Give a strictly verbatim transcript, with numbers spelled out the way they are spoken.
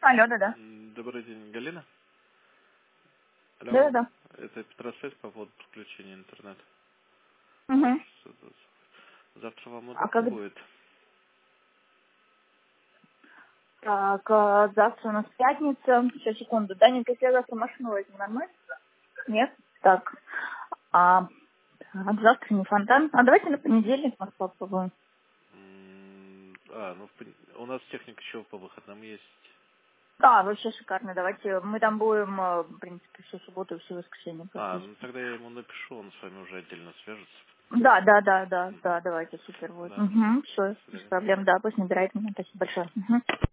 Алло, да-да. М, Добрый день, Галина. Алло, Да-да-да. это Петросвязь по поводу подключения интернета. Угу. Завтра вам А удобно как... будет? Так, а, завтра у нас пятница. Сейчас, секунду. Даненька, если я завтра машину возьму, нормально? Нет? Так. А, так, завтра не фонтан. А давайте на понедельник мы попробуем. М, А, ну в пон- у нас техника еще по выходным есть. Да, вообще шикарно. Давайте. Мы там будем, э, в принципе, всю субботу и всю воскресенье А, ну практически. тогда я ему напишу, он с вами уже отдельно свяжется. Да, да, да, да, Мгм. да, давайте, супер будет. Да, Угу, до все, без свидания. проблем, да, пусть набирает меня. Спасибо большое. Мгм.